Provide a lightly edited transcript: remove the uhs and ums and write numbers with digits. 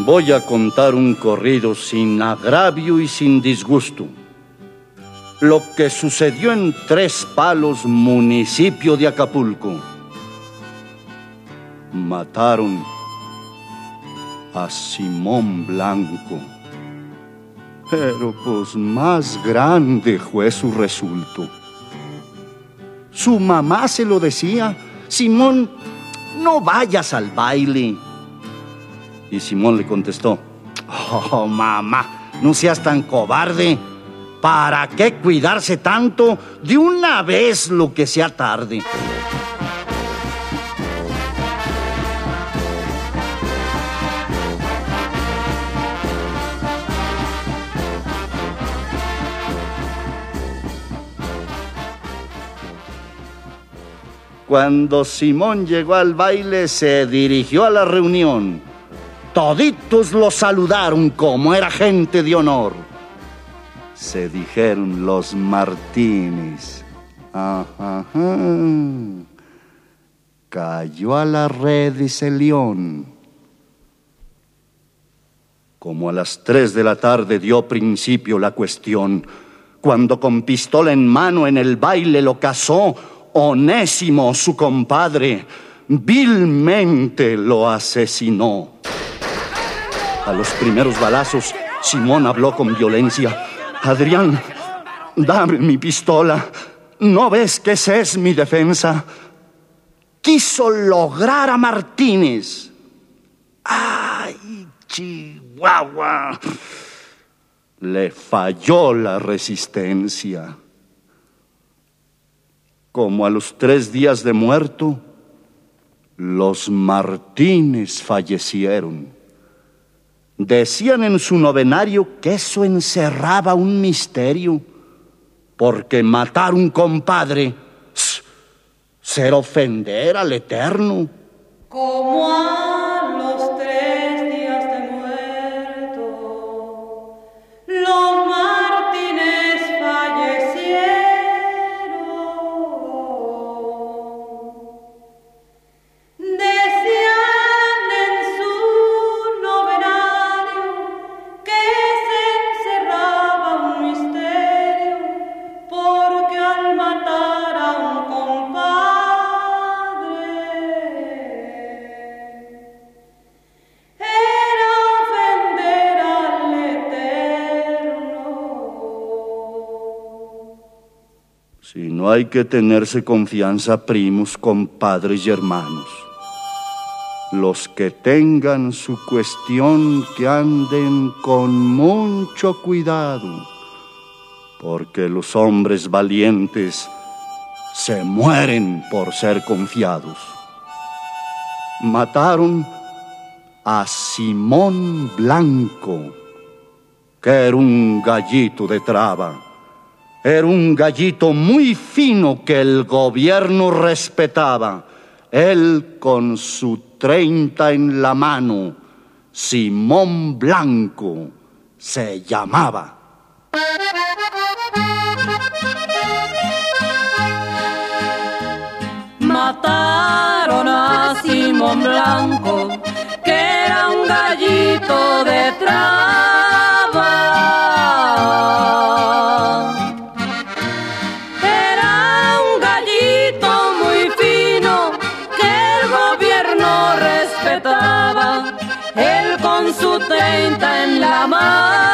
Voy a contar un corrido sin agravio y sin disgusto. Lo que sucedió en Tres Palos, municipio de Acapulco. Mataron a Simón Blanco. Pero pues más grande fue su resultado. Su mamá se lo decía: Simón, no vayas al baile. Y Simón le contestó: oh, mamá, no seas tan cobarde. ¿Para qué cuidarse tanto? De una vez lo que sea tarde. Cuando Simón llegó al baile, se dirigió a la reunión. Toditos lo saludaron como era gente de honor. Se dijeron los Martínez. Ajá. Cayó a la red ese león. Como a las 3 de la tarde dio principio la cuestión, cuando con pistola en mano en el baile lo cazó Onésimo, su compadre, vilmente lo asesinó. A los primeros balazos, Simón habló con violencia: Adrián, dame mi pistola. ¿No ves que esa es mi defensa? Quiso lograr a Martínez. ¡Ay, Chihuahua! Le falló la resistencia. Como a los 3 días de muerto, los Martínez fallecieron. Decían en su novenario que eso encerraba un misterio, porque matar un compadre, ser ofender al Eterno. Como a los 3 días de muerto, los Martínez fallecieron. Decían en su novenario que se encerraba un misterio, porque al matar a un compadre era ofender al Eterno. Si no hay que tenerse confianza, primos, compadres y hermanos. Los que tengan su cuestión, que anden con mucho cuidado, porque los hombres valientes se mueren por ser confiados. Mataron a Simón Blanco, que era un gallito de traba. Era un gallito muy fino que el gobierno respetaba. Él con su 30 en la mano, Simón Blanco se llamaba. Mataron a Simón Blanco, que era un gallito de traba. Era un gallito muy fino que el gobierno respetaba. Él con su 30 en la mano